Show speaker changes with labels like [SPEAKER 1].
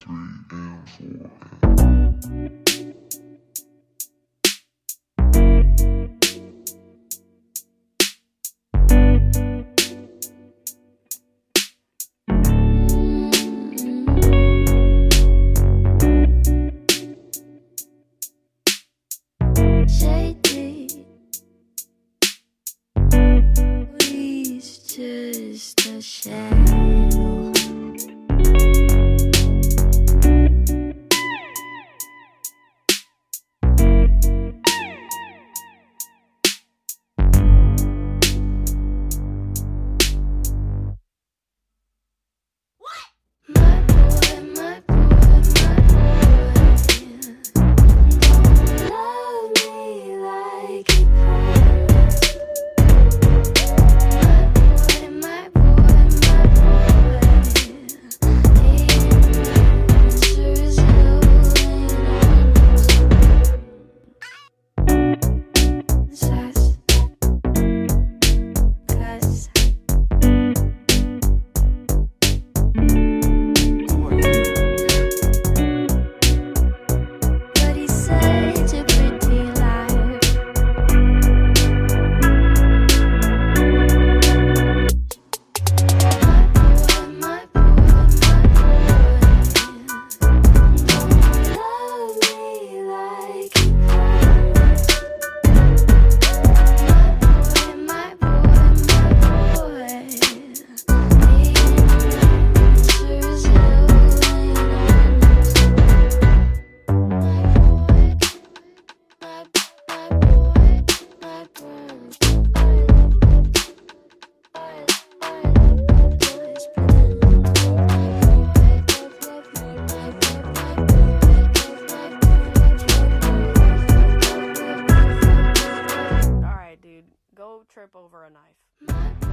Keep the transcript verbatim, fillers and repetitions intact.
[SPEAKER 1] three and four.
[SPEAKER 2] Shady, we's just a shadow. My boy, my boy, my boy, don't love me like he promised. My boy, my boy, my boy, he answers lonely sass, cuss. But he's such a pretty liar. My boy, my boy, don't love me like he promised. My boy, my boy, my boy, he answers lonely.
[SPEAKER 3] Alright, dude. Go trip over a knife.